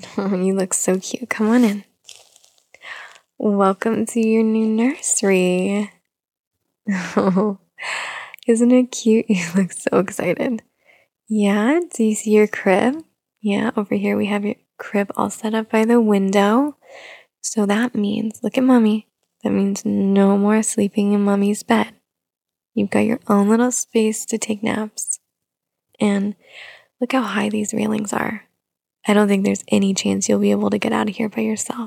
You look so cute. Come on in. Welcome to your new nursery. Oh, isn't it cute? You look so excited. Yeah, do you see your crib? Yeah, over here we have your crib all set up by the window. So that means, look at mommy. That means no more sleeping in mommy's bed. You've got your own little space to take naps. And look how high these railings are. I don't think there's any chance you'll be able to get out of here by yourself.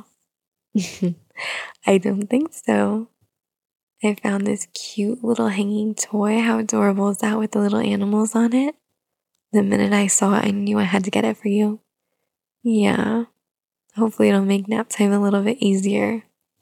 I don't think so. I found this cute little hanging toy. How adorable is that with the little animals on it? The minute I saw it, I knew I had to get it for you. Yeah. Hopefully it'll make nap time a little bit easier.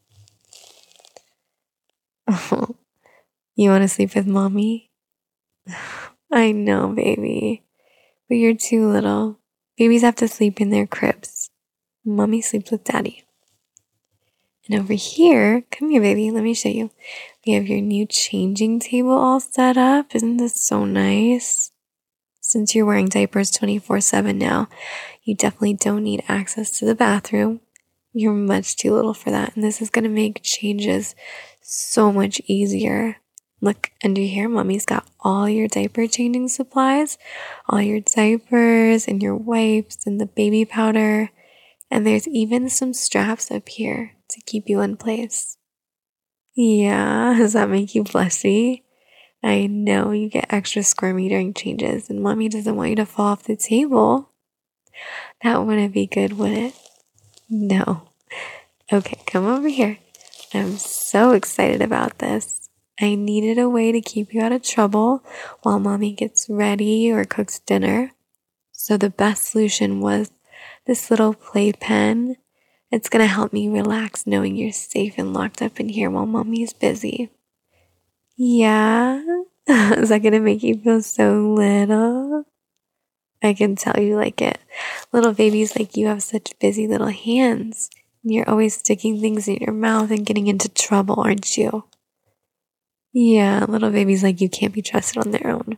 Oh, you want to sleep with mommy? I know, baby. But you're too little. Babies have to sleep in their cribs. Mommy sleeps with daddy. And over here, come here, baby, let me show you. We have your new changing table all set up. Isn't this so nice? Since you're wearing diapers 24/7 now, you definitely don't need access to the bathroom. You're much too little for that. And this is going to make changes so much easier. Look under here, mommy's got all your diaper changing supplies, all your diapers and your wipes and the baby powder. And there's even some straps up here to keep you in place. Yeah, does that make you blushy? I know you get extra squirmy during changes, and mommy doesn't want you to fall off the table. That wouldn't be good, would it? No. Okay, come over here. I'm so excited about this. I needed a way to keep you out of trouble while mommy gets ready or cooks dinner. So the best solution was this little playpen. It's going to help me relax knowing you're safe and locked up in here while mommy's busy. Yeah? Is that going to make you feel so little? I can tell you like it. Little babies like you have such busy little hands. You're always sticking things in your mouth and getting into trouble, aren't you? Yeah, little babies like you can't be trusted on their own.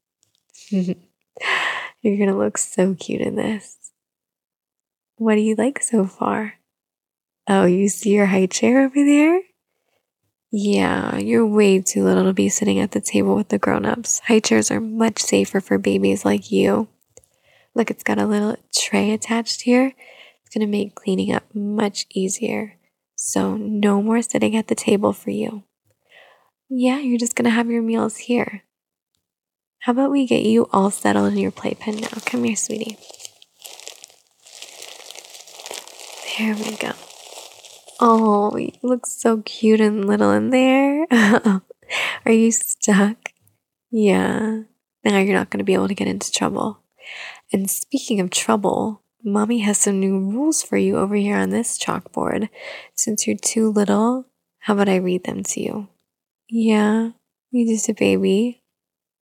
You're going to look so cute in this. What do you like so far? Oh, you see your high chair over there? Yeah, you're way too little to be sitting at the table with the grown-ups. High chairs are much safer for babies like you. Look, it's got a little tray attached here. It's going to make cleaning up much easier. So no more sitting at the table for you. Yeah, you're just going to have your meals here. How about we get you all settled in your playpen now? Come here, sweetie. There we go. Oh, you look so cute and little in there. Are you stuck? Yeah. Now you're not going to be able to get into trouble. And speaking of trouble, mommy has some new rules for you over here on this chalkboard. Since you're too little, how about I read them to you? Yeah, you're just a baby.